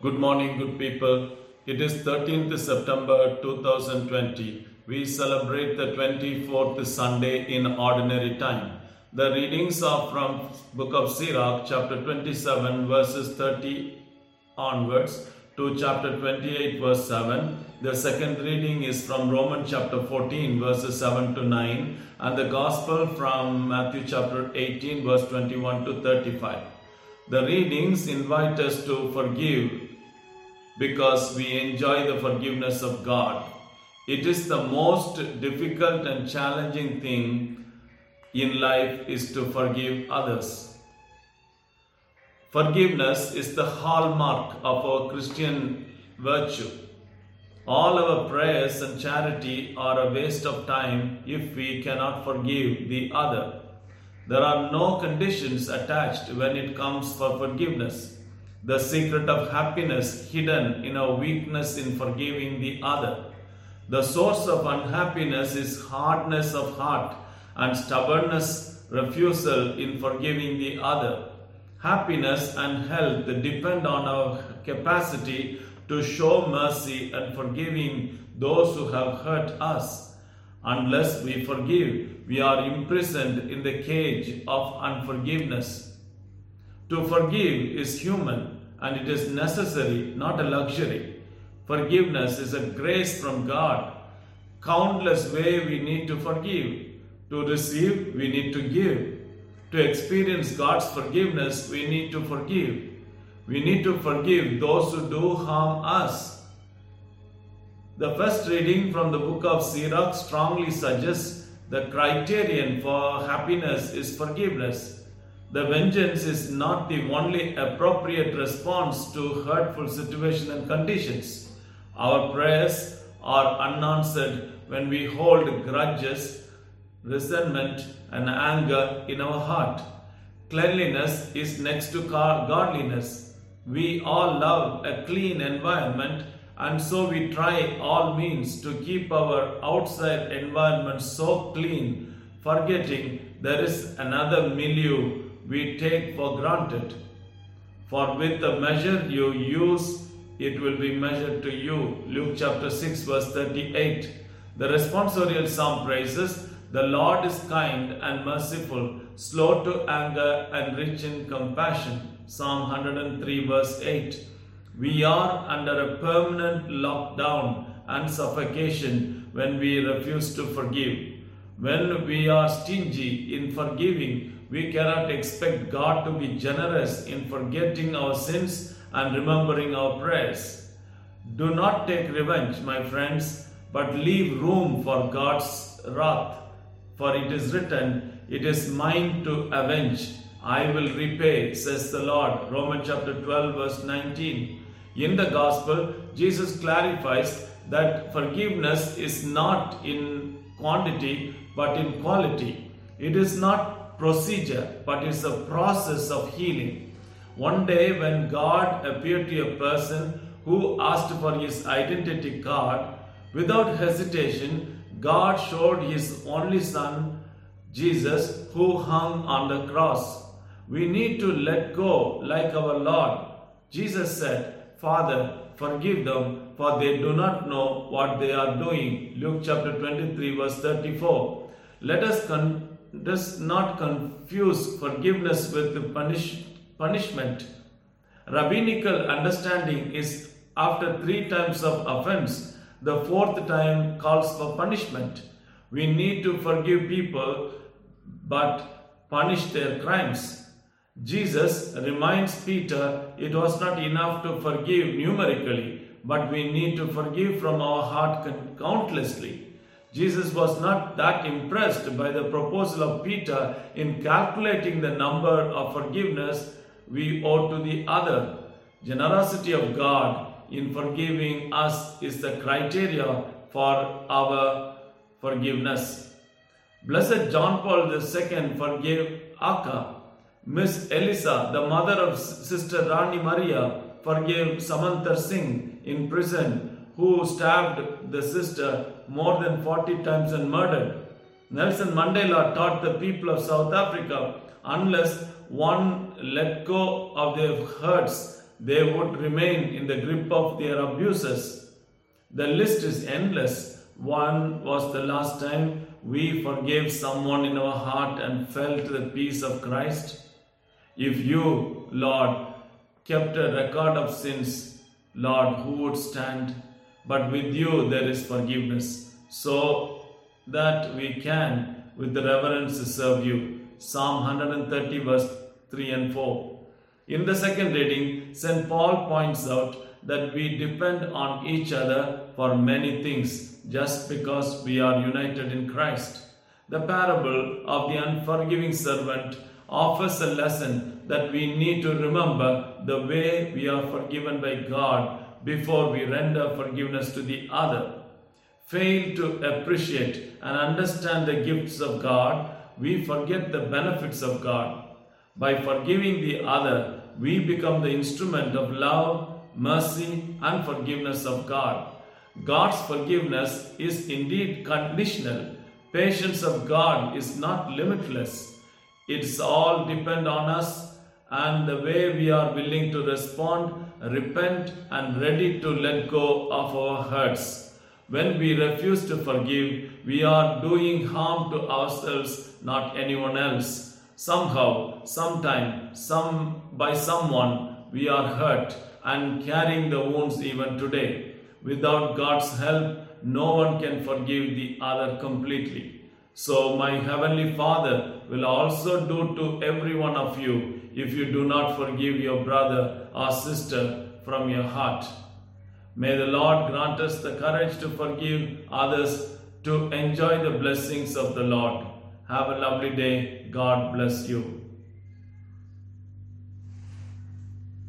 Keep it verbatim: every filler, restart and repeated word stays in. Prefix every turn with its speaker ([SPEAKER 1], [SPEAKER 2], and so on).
[SPEAKER 1] Good morning, good people. It is thirteenth September two thousand twenty. We celebrate the twenty-fourth Sunday in Ordinary Time. The readings are from Book of Sirach, chapter twenty-seven, verses thirty onwards to chapter twenty-eight, verse seven. The second reading is from Romans chapter fourteen, verses seven to nine, and the Gospel from Matthew chapter eighteen, verse twenty-one to thirty-five. The readings invite us to forgive because we enjoy the forgiveness of God. It is the most difficult and challenging thing in life is to forgive others. Forgiveness is the hallmark of our Christian virtue. All our prayers and charity are a waste of time if we cannot forgive the other. There are no conditions attached when it comes for forgiveness. The secret of happiness hidden in our weakness in forgiving the other. The source of unhappiness is hardness of heart and stubbornness, refusal in forgiving the other. Happiness and health depend on our capacity to show mercy and forgiving those who have hurt us. Unless we forgive, we are imprisoned in the cage of unforgiveness. To forgive is human and it is necessary, not a luxury. Forgiveness is a grace from God. Countless ways we need to forgive. To receive, we need to give. To experience God's forgiveness, we need to forgive. We need to forgive those who do harm us. The first reading from the book of Sirach strongly suggests the criterion for happiness is forgiveness. The vengeance is not the only appropriate response to hurtful situations and conditions. Our prayers are unanswered when we hold grudges, resentment, and anger in our heart. Cleanliness is next to godliness. We all love a clean environment, and so we try all means to keep our outside environment so clean, forgetting there is another milieu we take for granted. For with the measure you use, it will be measured to you. Luke chapter six, verse thirty-eight. The responsorial psalm praises, "The Lord is kind and merciful, slow to anger and rich in compassion." Psalm one hundred three, verse eight. We are under a permanent lockdown and suffocation when we refuse to forgive. When we are stingy in forgiving, we cannot expect God to be generous in forgetting our sins and remembering our prayers. Do not take revenge, my friends, but leave room for God's wrath. For it is written, "It is mine to avenge. I will repay, says the Lord." Romans chapter twelve, verse nineteen. In the Gospel, Jesus clarifies that forgiveness is not in quantity but in quality. It is not procedure, but it's a process of healing. One day when God appeared to a person who asked for his identity card, without hesitation, God showed his only son, Jesus, who hung on the cross. We need to let go like our Lord. Jesus said, "Father, forgive them, for they do not know what they are doing." Luke chapter twenty-three, verse thirty-four. Let us con- does not confuse forgiveness with punish, punishment. Rabbinical understanding is after three times of offense, the fourth time calls for punishment. We need to forgive people but punish their crimes. Jesus reminds Peter it was not enough to forgive numerically, but we need to forgive from our heart countlessly. Jesus was not that impressed by the proposal of Peter in calculating the number of forgiveness we owe to the other. Generosity of God in forgiving us is the criteria for our forgiveness. Blessed John Paul the Second forgave Akka. Miss Elisa, the mother of Sister Rani Maria, forgave Samantar Singh in prison, who stabbed the sister more than forty times and murdered. Nelson Mandela taught the people of South Africa, unless one let go of their hurts, they would remain in the grip of their abusers. The list is endless. One was the last time we forgave someone in our heart and felt the peace of Christ. If you, Lord, kept a record of sins, Lord, who would stand? But with you there is forgiveness, so that we can with the reverence serve you. Psalm one thirty verse three and four. In the second reading, Saint Paul points out that we depend on each other for many things just because we are united in Christ. The parable of the unforgiving servant offers a lesson that we need to remember the way we are forgiven by God before we render forgiveness to the other. Fail to appreciate and understand the gifts of God, we forget the benefits of God. By forgiving the other, we become the instrument of love, mercy, and forgiveness of God. God's forgiveness is indeed conditional. Patience of God is not limitless. It's all depend on us and the way we are willing to respond, repent, and ready to let go of our hurts. When we refuse to forgive, we are doing harm to ourselves, not anyone else. Somehow, sometime, some by someone, we are hurt and carrying the wounds even today. Without God's help, no one can forgive the other completely. So my Heavenly Father will also do to every one of you if you do not forgive your brother or sister from your heart. May the Lord grant us the courage to forgive others, to enjoy the blessings of the Lord. Have a lovely day. God bless you.